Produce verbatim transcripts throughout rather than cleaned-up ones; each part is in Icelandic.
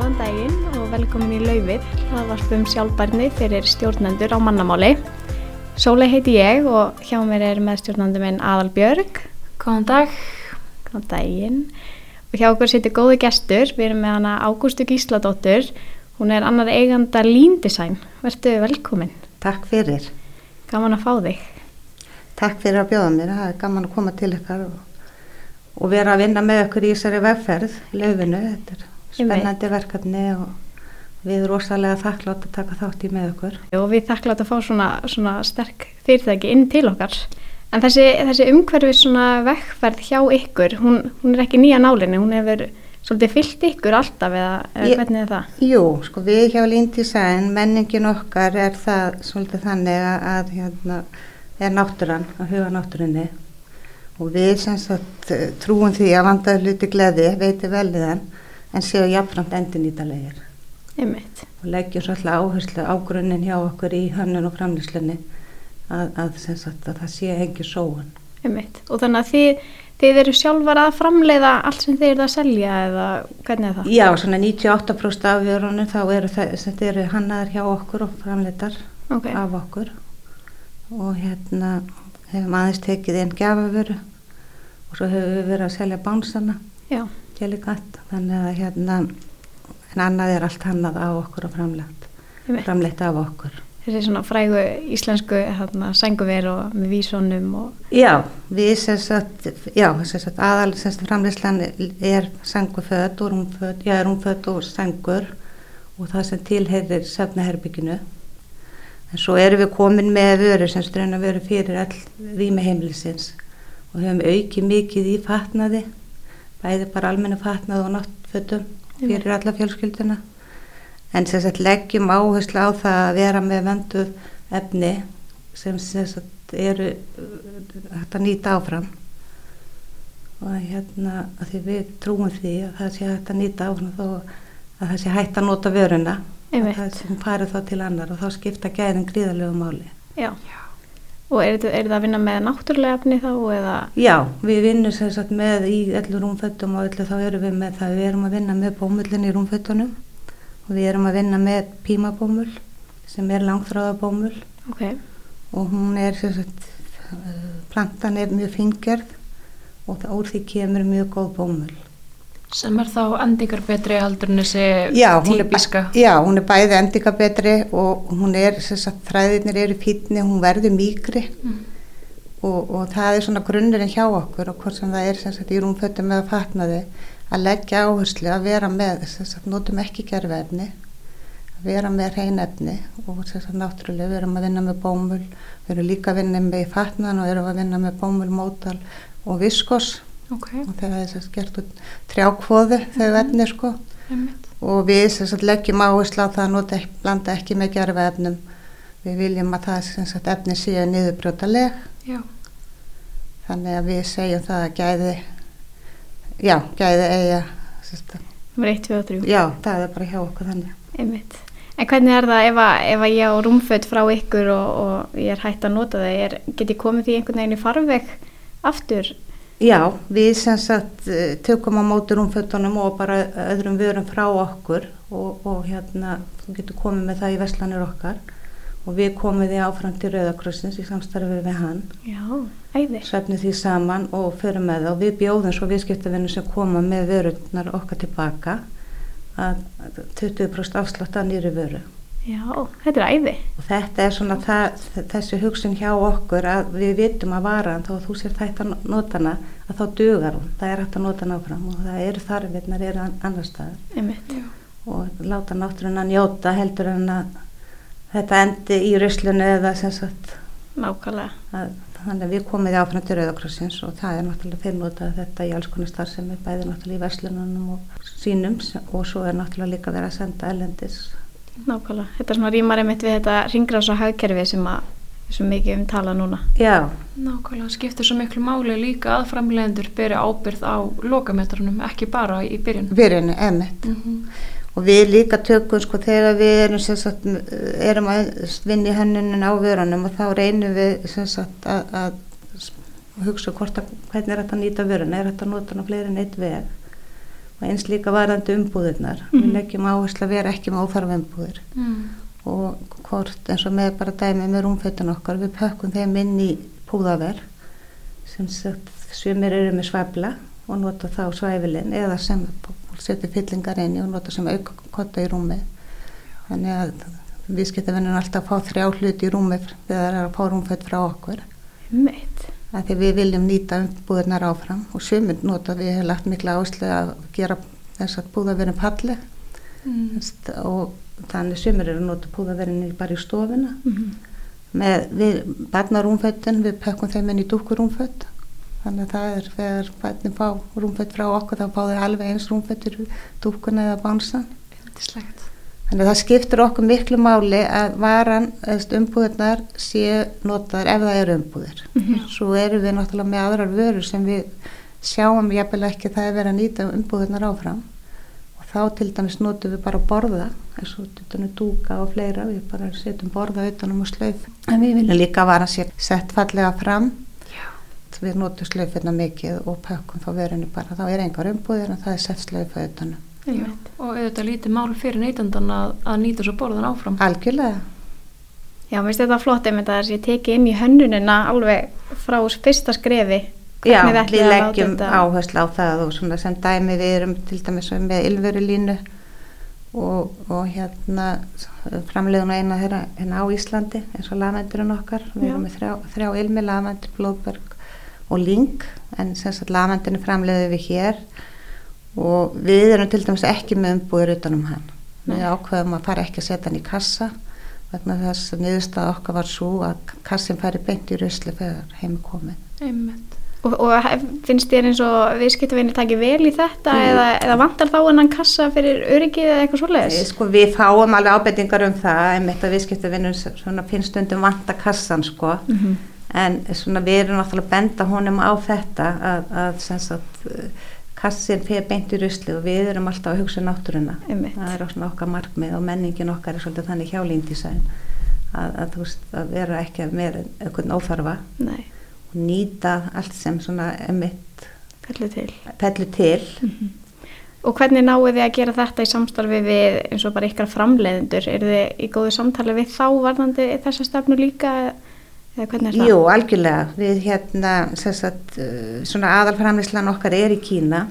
Góðan daginn og velkomin í Laufið, hlaðvarp um sjálfbærni fyrir stjórnendur á mannamáli. Sóley heiti ég og hjá mér er meðstjórnandi minn Aðalbjörg. Góðan dag. Góðan daginn. Og hjá okkur situr góði gestur, við erum með hana Ágústu Gísladóttur. Hún er annar eiganda Lean Design. Vertu velkomin. Takk fyrir. Gaman að fá þig. Takk fyrir að bjóða mér, það er gaman að koma til ykkar og, og vera að vinna með ykkur í þessari vegferð í Laufinu. Þetta er spennandi verkefni og við erum rosalega þakklátt að taka þátt í með ykkur. Og við þakklátt að fá svona, svona sterk fyrirtæki inn til okkar. En þessi, þessi umhverfis svona vegferð hjá ykkur, hún, hún er ekki nýja nálinni, hún hefur svolítið fyllt ykkur alltaf eða, eða Ég, hvernig er það? Jú, sko við hjá Lean Design, menningin okkar er það svolítið þannig að, að hérna, er náttúran, að huga náttúrunni og við sem sagt trúum því að vandaður hluti gleði veiti veliðan en séu jafnframt endurnýtanlegir. Einmitt. Og leggjum svolítið áherslu á grunninn hjá okkur í hönnun og framleiðslunni að, að, sem sagt, að það sé engin sóun. Einmitt. Og þannig að þið, þið eru sjálfar að framleiða allt sem þið eru að selja eða hvernig er það? Já, svona níutíu og átta prósent af vörunum þá eru þetta eru hannaðar hjá okkur og framleiddar Okay. af okkur og hérna hefum aðeins tekið inn gjafavöru og svo hefur við verið að selja bánsana, Já. Jellycat, þannig að hérna en annað er allt hannað af okkur og framleitt, Einmitt. framleitt af okkur. Þessi svona frægu íslensku hérna, sænguver og með vísónum og... Já, við sem sagt, já, sem sagt aðal sem sagt framleiðslan er sænguföt og rúmföt, já, rúmföt og sængur og það sem tilheyrir svefnaherbygginu. En svo erum við komin með vöru sem ströna vöru fyrir all rými heimilisins og höfum aukið mikið í fatnaði, bæði bara almenna fatnað og náttfötum fyrir alla fjölskylduna. En sem sagt leggjum áherslu á það að vera með vönduð efni sem sem sagt eru hægt að nýta áfram. Og hérna að því við trúum því að það sé hægt að nýta áfram þó að það sé hægt að nota vöruna. Það sem farið þá til annar og þá skipta gæðin gríðarlegu máli. Já. Já. Og er, er það að vinna með náttúrulega efni þá eða? Já, við vinnum sem sagt með í öllu rúmfötum og öllu þá erum við með það. Við erum að vinna með bómullin í rúmfötunum og við erum að vinna með pímabómull sem er langþráðabómull. Okay. Og hún er sem sagt, plantan er mjög fíngerð og það úr því kemur mjög góð bómull. Sem er þá endingarbetri heldur en þessi já, típiska? Hún er, já, hún er bæði endingarbetri og hún er, sem sagt, þræðirnir eru fínni, hún verður mýkri mm. og, og það er svona grunnurinn hjá okkur og hvort sem það er sem sagt í rúmfötum eða fatnaði að leggja áherslu að vera með, sem sagt, notum ekki gervefni, að vera með hrein efni og sem sagt náttúrulega við erum að vinna með bómull, við erum líka að vinna með fatnaðan og erum að vinna með bómull, mótal og viskos. Okay. Og það er þess að gert út trjákvoðu þau mm. efni sko Einmitt. Og við sem sagt leggjum áherslu á það að nota, blanda ekki með gervefnum. Við viljum að það sem sagt efni séu niðurbrjótaleg. Já. Þannig að við segjum það að gæði, já, gæði eiga. Númer eitt, tvö og þrjú. Já, það er bara hjá okkur þannig. Einmitt. En hvernig er það ef að, ef að ég á rúmföt frá ykkur og, og ég er hætt að nota það, er, get ég komið því einhvern veginn í farveg aftur? Já, við sem sagt tökum á móti rúmfötunum og bara öðrum vörum frá okkur og, og hérna, þú getur komið með það í verslanir okkar og við komum því áfram til Rauða krossins í samstarfi við hann. Já, æði. Svefnum því saman og förum með það og við bjóðum svo viðskiptavinum sem koma með vörurnar okkar tilbaka að tuttugu prósent afslátt af nýri vöru. Já, þetta er æði. Og þetta er svona það, þessi hugsun hjá okkur að við vitum að varan þó að þú sér þetta notana að þá dugar hún. Það er hægt að nota náfram og það eru þarfinnar eru annar staðar. Einmitt. Og láta náttúruna njóta heldur en að þetta endi í ruslinu eða sem sagt. Nákvæmlega. Að, þannig að við komum því áfram til Rauða krossins og það er náttúrulega þeir nota þetta í alls konar starfsemi bæði náttúrulega í verslunum og sínum og svo er náttúrulega líka verið að senda erlendis. Nákvæmlega. Þetta er svona rýmar einmitt við þetta hringrása hagkerfi sem að sem mikið um tala núna. Já. Nákvæmlega, skiptir svo miklu máli líka að framleiðendur beri ábyrgð á lokametrunum, ekki bara í byrjun. Byrjunu, emitt. Mm -hmm. Og við líka tökum sko þegar við erum sem sagt erum að vinna í hönnunin á vörunum og þá reynum við sem sagt að, að hugsa hvort að hvernig er þetta að nýta vöruna, er þetta að nota hana fleiri en eitt veg og eins líka varðandi umbúðirnar. Mm. Við leggjum áherslu að vera ekki með óþarfa umbúðir. Mm. Og hvort eins og með bara dæmi með rúmfötin okkar, við pökkum þeim inn í púðaver sem sumir eru með svæfla og nota þá svæfilinn eða sem setja fyllingar inn í og nota sem auka kotta í rúmi. Þannig að viðskiptavinurinn alltaf fá þrjá hluti í rúmi þegar það er að fá rúmföt frá okkur. Meitt. Að því við viljum nýta umbúðirnar áfram og sumir nota, við hefum lagt mikla áherslu að gera þess að púðaverin falleg mm. og þannig sumir eru að nota púðaverin bara í stofuna. Mm-hmm. Með við barnarúmfötin, við pökkum þeim inn í dúkkurúmföt, þannig að það er þegar barnin fá rúmföt frá okkur þá fá þau alveg eins rúmfötir dúkkuna eða bánsan. Yndislegt. Þannig að það skiptir okkur miklu máli að varan, umbúðirnar séu notaðar ef það eru umbúðir. Mm-hmm. Svo erum við náttúrulega með aðrar vörur sem við sjáum jafnvel ekki að það er verið að nýta umbúðirnar áfram og þá til dæmis notum við bara borða, eins og utanum dúka og fleira, við bara setjum borða utanum og slauf. En við viljum líka varan sér sett fallega fram. Já. Við notum slaufina mikið og pökkum þá vörunni bara, þá er engar umbúðir en það er sett slaufa utanum. Já, og auðvitað lítið mál fyrir neytandan að, að nýta svo borðan áfram. Algjörlega. Já, mér finnst þetta flott einmitt að þessi teki inn í hönnunina alveg frá fyrsta skrefi. Já, við leggjum áherslu á það og svona sem dæmi við erum til dæmis með ylvörulínu og, og hérna framleiðum eina hérna, hérna á Íslandi eins og lavendurinn okkar. Við erum með þrjá, þrjá ilmi, lavendur, blóðberg og lyng en sem sagt lavendurinn framleiðum við hér. Og við erum til dæmis ekki með umbúðir utan um hann. Við ákveðum að fara ekki að setja hann í kassa vegna þess að niðurstaða okkar var svo að kassin færi beint í rusli þegar heim er komið. Einmitt. Og, og finnst þér eins og viðskiptavinir taki vel í þetta mm. eða, eða vantar þá hennan kassa fyrir öryggið eða eitthvað svoleiðis? Sko við fáum alveg ábendingar um það einmitt að viðskiptavinur svona finnst stundum vanta kassan sko mm-hmm. en svona við erum náttúrulega að benda honum á þetta að, að sem sagt kassin fyrir beint í rusli og við erum alltaf að hugsa náttúruna. Einmitt. Það er svona okkar markmið og menningin okkar er svolítið þannig hjá Líndísæn að, að þú veist að vera ekki með einhvern óþarfa Nei. Og nýta allt sem svona emitt fellu til. Fellu til. Mm-hmm. Og hvernig náðu þið að gera þetta í samstarfi við eins og bara ykkar framleiðendur? Eru þið í góðu samtali við þá varðandi þessa stefnu líka? Eða hvernig er það? Jú, algjörlega. Við hérna, sem sagt, svona aðalframleiðslan okkar er í Kína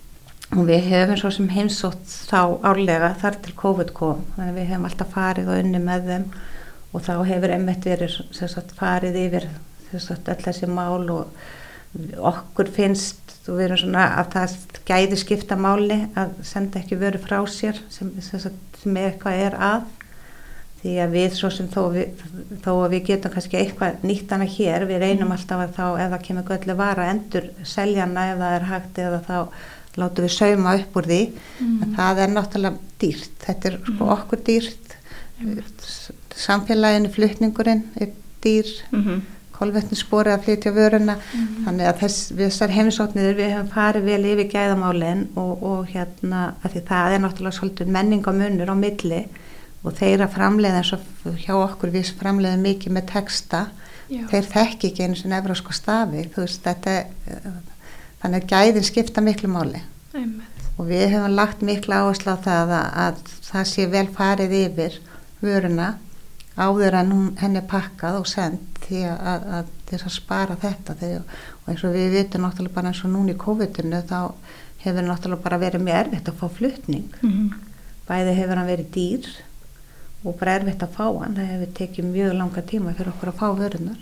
og við höfum svo sem heimsótt þá árlega þar til COVID kom. Þannig við höfum alltaf farið og unni með þeim og þá hefur einmitt verið sem sagt, farið yfir sem sagt, öll þessi mál og okkur finnst og við erum svona að það gæði skipta máli að senda ekki vöru frá sér sem, sem, sagt, sem eitthvað er að. Því að við svo sem þó, við, þó að við getum kannski eitthvað nýtt hana hér, við reynum mm. alltaf að þá ef það kemur göllu vara endur seljana ef það er hægt eða þá látum við sauma upp úr því. Mm. En það er náttúrulega dýrt, þetta er sko okkur dýrt, mm. samfélaginu flutningurinn er dýr, mm-hmm. kolvetnissporið að flytja vöruna, mm. þannig að þess, þessar heimsóknir við hefum farið vel yfir gæðamálin og, og hérna að því það er náttúrulega svolítið menning og munur á milli og þeir að framleiða eins og hjá okkur við framleiðum mikið með texta Já. Þeir þekki ekki einu sinni evrópska stafi þú veist þetta þannig að gæðin skipta miklu máli Einmitt. Og við hefum lagt miklu áherslu á það að, að það sé vel farið yfir vöruna áður en hún, henni pakkað og send því að, að, að þess að spara þetta þegar, og eins og við vitum náttúrulega bara eins og núna í COVID-inu þá hefur náttúrulega bara verið mjög erfitt að fá flutning mm-hmm. bæði hefur hann verið dýr og bara erfitt að fá hann, það hefur tekið mjög langa tíma fyrir okkur að fá vörunar.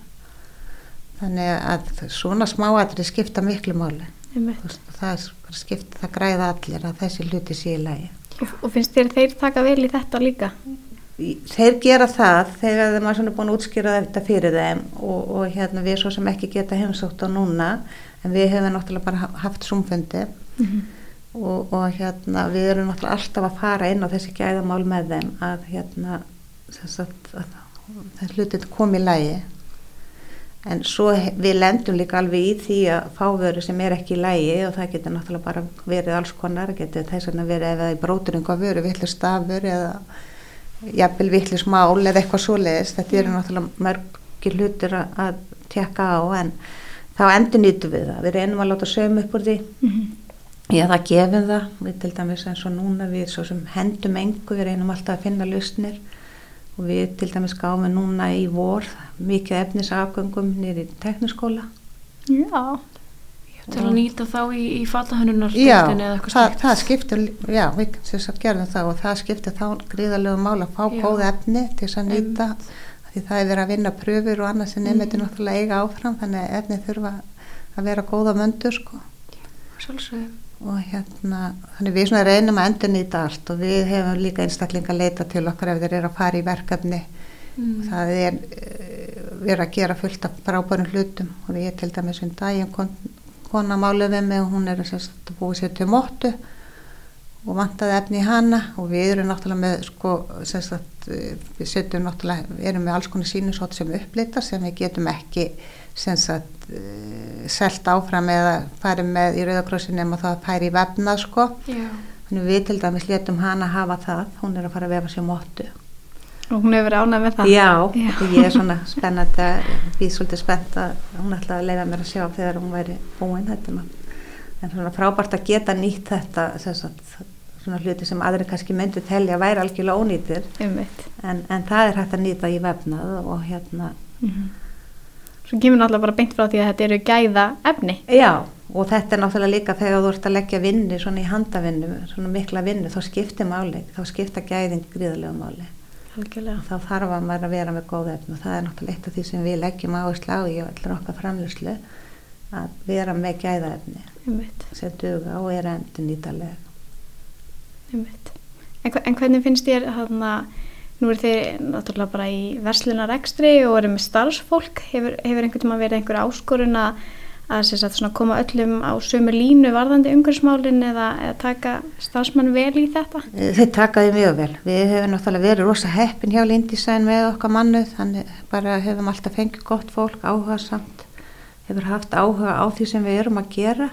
Þannig að svona smáatriði skipta miklu máli. Það, skipta, það græða allir að þessi hluti sé í lagi. Og, og finnst þér þeir taka vel í þetta líka? Þeir gera það þegar þeir maður svona búin að útskýra þetta fyrir þeim og, og hérna við svo sem ekki geta heimsótt á núna en við hefum náttúrulega bara haft Zoom-fundi mm-hmm. Og, og hérna við erum náttúrulega alltaf að fara inn á þessi gæðamál með þeim að hérna þess að, að, að hlutin kom í lagi en svo við lendum líka alveg í því að fá vöru sem er ekki í lagi og það getur náttúrulega bara verið alls konar, getur þess að verið ef það er bróturinn af vöru, vitlaus stafur eða jafnvel vitlaus mál eða eitthvað svoleiðis, þetta eru náttúrulega mörgir hlutir að, að tekka á en þá endurnýtum við það, við reynum að láta sauma upp úr því mm-hmm. Já, það gefum það, við til dæmis eins og núna við svo sem hendum engu, við reynum alltaf að finna lausnir og við til dæmis gáum við núna í vor mikið efnisafgöngum niður í tekniskóla. Já. Til að nýta þá í, í fatahönnunar Já, eða eitthvað það, slíkt. það skiptir, já, við sem sagt gerðum það og það skiptir þá gríðarlega mál að fá Já. góð efni til þess að nýta, því það er verið að vinna pröfur og annað sem nefnir mm. náttúrulega eiga áfram, þannig að efni þurfa að vera góða vöndur, sko. Sjálfsögðu. Og hérna, þannig við svona reynum að endur nýta allt og við hefum líka einstaklinga að leita til okkar ef þeir eru að fara í verkefni. Mm. Það er uh, verið að gera fullt af frábærum hlutum og ég til dæmis um daginn kon, kona málið við mig og hún er að búið sér til móttu og vantaði efni í hana og við erum náttúrulega með, sko, sem sagt, við setjum náttúrulega, við erum með alls konar sýnishorn sem upplita sem við getum ekki, sem sagt, uh, selt áfram eða farið með í Rauða krossin nema það að færi í vefnað, sko. Já. Þannig við til dæmis létum hana hafa það, hún er að fara að vefa sér móttu. Og hún hefur verið ánægð með það? Já, Já. og ég er svona spennandi, við svolítið spennt að hún ætlaði að leiða mér að sjá þegar hún væri búin þetta. En svona frábært að geta nýtt þetta, sagt, svona hluti sem aðri kannski myndu telja væri algjörlega ónýtir. En, en það er hægt að nýta í vefnað og hérna... Mm-hmm. Svo kemur náttúrulega bara beint frá því að þetta eru gæða efni. Já, og þetta er náttúrulega líka þegar þú ert að leggja vinnu svona í handavinnu, svona mikla vinnu, þá skiptir máli, þá skipta gæðin gríðarlega máli. Algjörlega. Þá þarf að maður að vera með góð efni og það er náttúrulega eitt af því sem við leggjum áherslu á í allir okkar framleiðslu að vera með gæða efni. Einmitt. Sem duga og er endur nýtalega. Einmitt. En, en hvernig finnst þér þarna, nú er þið náttúrulega bara í verslunarekstri og eru með starfsfólk, hefur, hefur einhvern tímann verið einhver áskorun að, að sem sagt, svona, koma öllum á sömu línu varðandi umhverfismálin eða, eða taka starfsmenn vel í þetta? Þeir taka því mjög vel. Við hefum náttúrulega verið rosa heppin hjá Lindesign með okkar mannu, þannig bara hefum alltaf fengið gott fólk, áhugasamt, hefur haft áhuga á því sem við erum að gera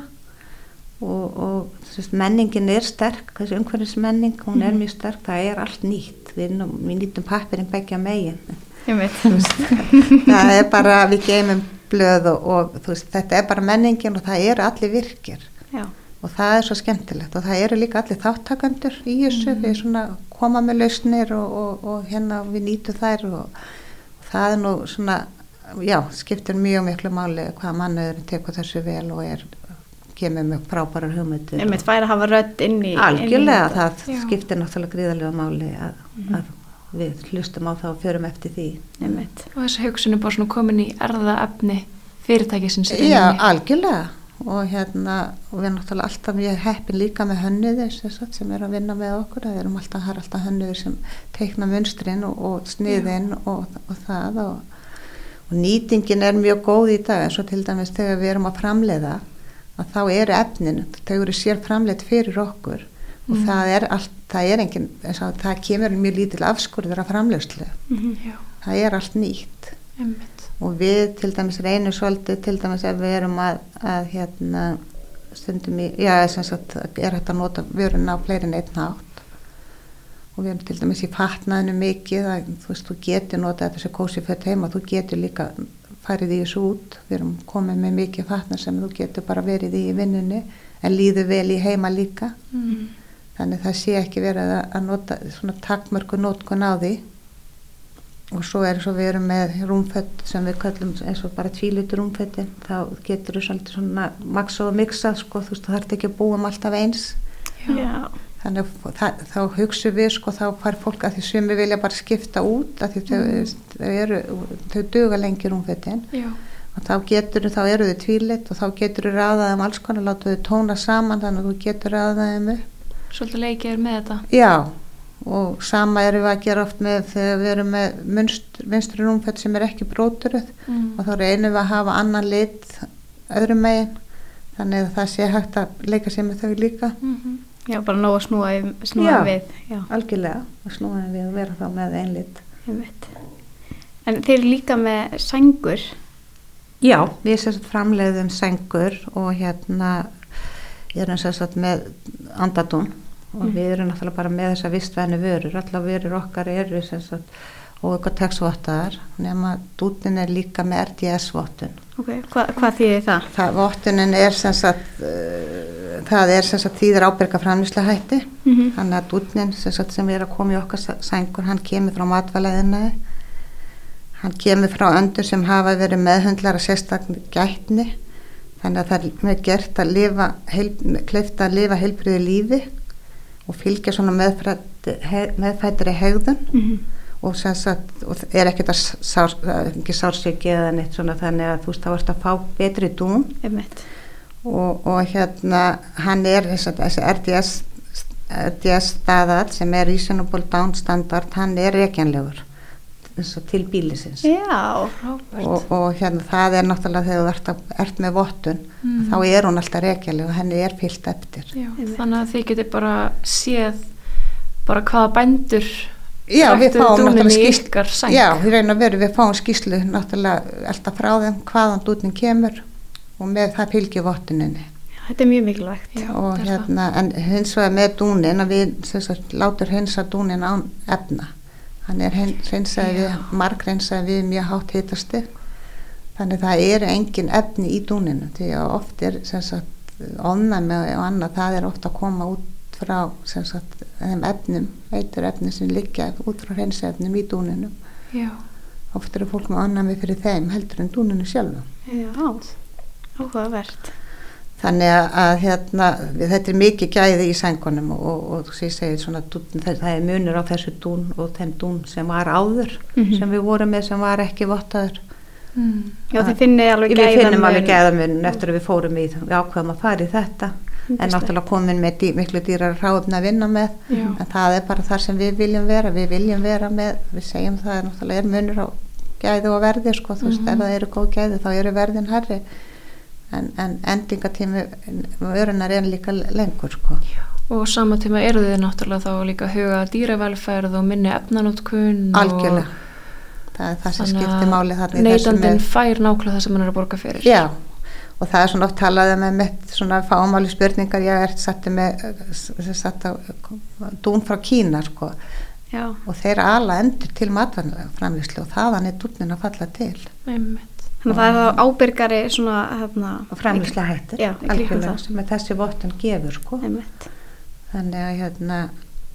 og, og sérst, menningin er sterk, þessi umhverfismenning, hún er mjög sterk, það er allt nýtt, við, við nýtum pappirinn beggja megin. Ég veit. Það er bara, við geymum blöð og, og þú veist, þetta er bara menningin og það eru allir virkir. Já. Og það er svo skemmtilegt og það eru líka allir þáttakandur í þessu, mm. við svona koma með lausnir og, og, og hérna við nýtum þær og, og það er nú svona, já, skiptir mjög miklu máli hvað mannauðurinn tekur þessu vel og er kemur með frábærar hugmyndir. Einmitt fær að hafa rödd inn í... Algjörlega, inn í það já. Skiptir náttúrulega gríðarlega máli að, mm. að við hlustum á það og förum eftir því. Einmitt. Og þessi hugsun er bara svona komin í erfðaefni fyrirtækisins. Já, algjörlega. Og hérna, og við erum náttúrulega alltaf mjög heppin líka með hönnuðir sem er að vinna með okkur. Það erum alltaf, það er alltaf hönnuðir sem teikna munstrin og, og sniðin og, og það. Og, og nýtingin er mjög góð í dag, eins og til dæmis þegar við erum að framleiða að þá eru efnin, þau eru sér framleitt fyrir okkur og mm. það er allt, það er engin, það kemur mjög lítil afskurður af framleiðslu. Mm-hmm. Það er allt nýtt. Einmitt. Og við til dæmis reynum svolítið, til dæmis ef við erum að, að hérna stundum í, já, sem sagt, er hægt að nota vörun á fleiri en einn hátt og við erum til dæmis í fatnaðinu mikið, að, þú veist, þú getur notað þessi kósi fött heima, þú getur líka farið í þessu út, við erum komið með mikið fatnað sem þú getur bara verið í vinnunni en líður vel í heima líka. Mm. Þannig það sé ekki verið að nota svona takmörku nótkun á því og svo er svo við erum með rúmfött sem við kallum eins og bara tvílitur rúmföttin, þá getur þú svolítið svona max og mixað, sko, þú veist, þú þarft ekki að búa um alltaf eins. Já. Þannig það, þá hugsu við, sko, þá fær fólk að því sumi vilja bara skipta út að því þau, mm. þau eru, þau duga lengi rúmfötin og þá getur, þá eru þau tvílit og þá getur þau raðað um alls konar, láta þau tóna saman þannig að þú getur raðað um upp. Svolítið leikið er með þetta? Já, og sama erum við að gera oft með þegar við erum með munst, vinstri rúmföt sem er ekki bróturuð mm. og þá reynum við að hafa annan lit öðrum megin, þannig að það sé hægt að leika sér með þau líka. Mm-hmm. Já, bara nóg að snúa, snúa já, við. Já, algjörlega, að snúa við og vera þá með einlit. Ég veit. En þeir eru líka með sængur? Já, við sérstaklega framleiðum sængur og hérna erum sérstaklega með andadún og mm. við erum náttúrulega bara með þessa vistvænu vörur. Alla vörur okkar eru sérstaklega og eitthvað textvottaðar, nema dútin er líka með R D S-vottun. Ok, Hva, hvað þýðir það? Það vottunin er sem sagt, uh, það er sem sagt þýðir ábyrga framleiðsluhætti, Mhm. þannig að dúnnin sem, sagt, sem er að koma í okkar sængur, hann kemur frá matvælaðinaði, hann kemur frá öndur sem hafa verið meðhundlar að sérstaklega gætni, þannig að það er gert að lifa, heil, kleift að lifa heilbrigðu lífi og fylgja svona meðfættri hegðun Mhm. og sem sagt, og er ekkert að sár, ekki sársöki eða neitt svona, þannig að þú veist, þá ert að fá betri dún Einmitt. og, og hérna, hann er þessi R D S, R D S staðall sem er Reasonable Down standard, hann er rekjanlegur til bílisins. Já. Frábært. Og, og hérna það er náttúrulega þegar þú ert, að, ert með vottun Mm. þá er hún alltaf rekjanleg og henni er fyllt eftir. Já, Einmitt. þannig að þið getur bara séð bara hvaða bændur Já, við ræktuðu fáum dúninn náttúrulega í skýrslu. ykkar sæng. Já, í raun og veru við fáum skýrslu náttúrulega alltaf frá þeim hvaðan dúnnin kemur og með það fylgir vottuninni. Þetta er mjög mikilvægt. Já, Og það er hérna, en hins vegar með dúnin að við sem sagt, látur hreinsa dúnin án efna. Hann er hreinsaði við, marghreinsaði við mjög hátt hitastig. Þannig það eru engin efni í dúninu því að oft er sem sagt ofnæmi og annað, það er oft að koma út frá sem sagt þeim efnum, eitur efni sem liggja út frá hreinsaefnum í dúninu. Já, Oft eru fólk með ofnæmi fyrir þeim heldur en dúninu sjálfu. Já. Áhugavert. Þannig að, að hérna, við, þetta er mikið gæði í sængunum og, og, og sem ég segi svona, dún, það, það er munur á þessu dún og þeim dún sem var áður, Mhm. sem við vorum með sem var ekki vottaður. mm. Já, þið finnið alveg Við gæðamun. finnum alveg gæðamun eftir að við fórum í, við ákveðum að fara í þetta, en náttúrulega komin með dý, miklu dýrar hráefni að vinna með, Já. en það er bara þar sem við viljum vera, við viljum vera með, við segjum það er náttúrulega er munur á gæði og verði, sko, þú veist, Mhm. ef það eru góð gæði þá eru verðin herri. En, en endingatími örunar er líka lengur sko. Og á sama tíma eru þið náttúrulega þá líka að huga að dýravelferð og minni efnanótkun Algjörlega. Það er það sem skiptir máli þarna í þessu neytandinn með- fær nákvæmlega það sem hann er að borga fyrir. Já, og það er svona oft talað með mitt svona fámáli spurningar, ég er satt með satt á dún frá Kína sko, Já. og þeir ala endur til matvælaframleiðslu og þaðan er dúnnin að falla til Einmitt. Þannig að það er þá ábyrgari svona, hérna, og framleiðsla hættir, Já, í kringum það. sem er þessi vottun gefur sko. Einmitt. Þannig að hérna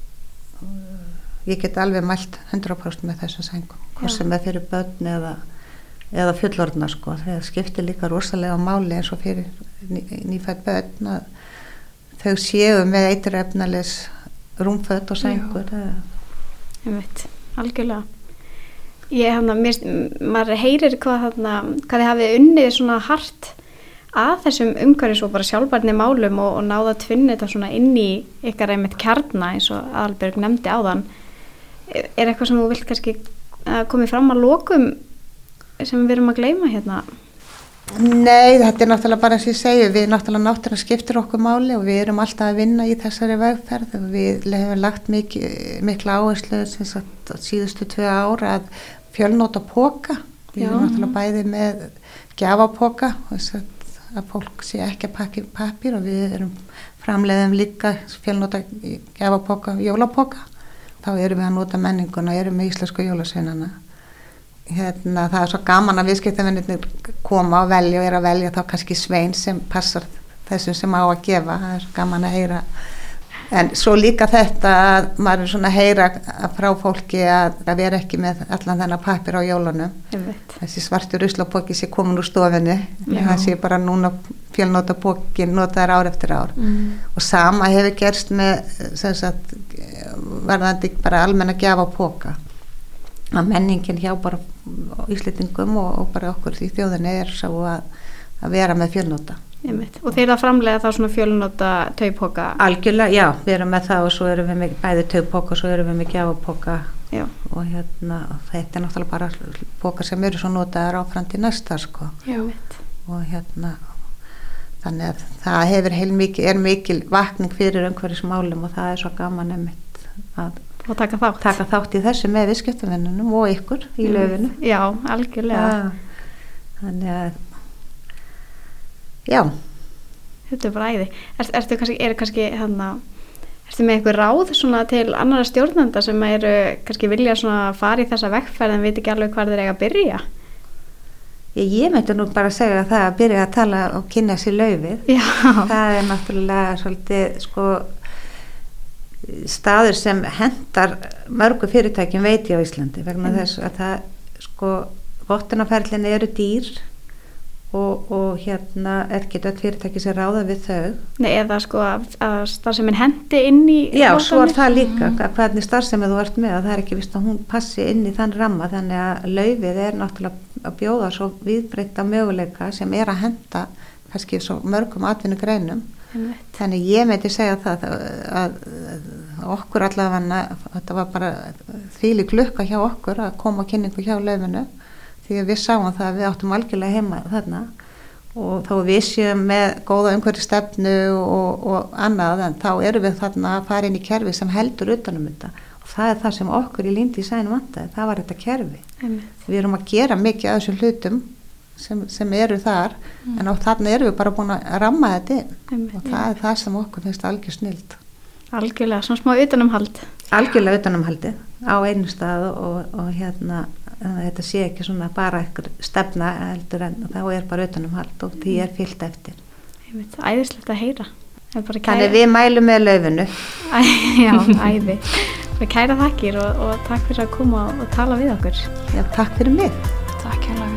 ég get alveg mælt hundrað prósent með þessum sængum, hvort Já. sem er fyrir börn eða, eða fullorðna sko, það skiptir líka rosalega máli eins og fyrir ný, nýfædd börn að þau séu með eiturefnalegs rúmföt og sængur. Einmitt. Algjörlega. Ég hérna, mér, maður heyrir hvað þarna, hvað þið hafið unnið svona hart að þessum umhverfis og bara sjálfbærni málum og, og náða að tvinna þetta svona inn í ykkar einmitt kjarna eins og Aðalbjörg nefndi áðan. Er er eitthvað sem þú vilt kannski að komi fram að lokum sem við erum að gleyma hérna? Nei, þetta er náttúrulega bara eins og ég segi, við náttúrulega náttúrulega skiptir okkur máli og við erum alltaf að vinna í þessari vegferð og við hefum lagt mikið, mikla áherslu sem sagt síðustu tvö ára að fjölnóta póka. Við Já. erum náttúrulega bæði með gjafapóka og þess að fólk sé ekki að pakka pappír og við erum framleiðum líka fjölnóta gjafapóka, jólapóka. Þá erum við að nota menninguna, erum með íslensku jólasveinana. Hérna, það er svo gaman að viðskiptavinirnir koma og velja og er að velja þá kannski svein sem passar þessum sem á að gefa, það er gaman að heyra. En svo líka þetta að maður er svona að heyra frá fólki að, að vera ekki með allan þennan pappir á jólunum. Einmitt. Þessi svartu ruslapóki sé komin úr stofinni, Já. það sé bara núna fjölnóta pókin notaður ár eftir ár. Mm. Og sama hefur gerst með sem sagt, verðandi bara almenna gjafapóka. Að menningin hjá bara Íslendingum og, og bara okkur í þjóðinni er svo að, að vera með fjölnóta. Einmitt. Og þeir að framlega þá svona fjölnóta taupóka. Algjörlega, já, við erum með það og svo erum við með bæði taupóka og svo erum við með gjafapóka Já. og hérna, og þetta er náttúrulega bara póka sem eru svo notaðar áfram til næsta sko. Já. Einmitt. Og hérna, þannig að það hefur heil mikil, er mikil vakning fyrir umhverfismálum og það er svo gaman einmitt að Og taka þátt. taka þátt í þessu með viðskiptavinnunum og ykkur í löfinu. Já, algjörlega. Ja, þannig að já, Þetta er bara æði. Er, ertu kannski, er kannski hérna, ertu með eitthvað ráð svona til annara stjórnenda sem eru kannski vilja svona fara í þessa vegferð en veit ekki alveg hvar þeir eiga að byrja? Ég, ég myndi nú bara segja að það að byrja að tala og kynna sér laufið. Já. Það er náttúrulega svolítið sko staður sem hendar mörgu fyrirtækjum veit ég á Íslandi vegna mm. þess að það sko vottunarferlin eru dýr og, og hérna er ekki öll fyrirtæki sem ráða við þau. Nei, eða sko að, að starfsemin hendi inn í Já, lokanir. svo er það líka mm. hvernig starfsemi þú ert með, að það er ekki vist að hún passi inn í þann ramma, þannig að laufið er náttúrulega að bjóða svo viðbreytta möguleika sem er að henda kannski svo mörgum atvinnugreinum. Mm. Þannig ég myndi segja það að, að, að okkur allavega, þetta var bara þvílík lukka hjá okkur að koma á kynningu hjá laufinu, því að við sáum það að við áttum algjörlega heima þarna og þá við séum með góða umhverju stefnu og, og annað, en þá erum við þarna að fara inn í kerfi sem heldur utanum þetta og það er það sem okkur í Lín Design vantaði, það var þetta kerfi. Einmitt. Við erum að gera mikið af þessum hlutum sem, sem eru þar mm. en á þarna erum við bara búin að ramma þetta inn. Einmitt. Og það er það sem okkur finnst algjör snild. Algjörlega, svona smá utanumhald. Algjörlega utanumhaldi á einu stað og, og hérna þetta sé ekki svona bara einhver stefna heldur en þá er bara utanumhald og því er fyllt eftir. Ég veit, æðislegt að heyra. Þannig við mælum með laufinu. Já, æði. Kæra þakkir og, og takk fyrir að koma og tala við okkur. Já, takk fyrir mig. Takk hérlega.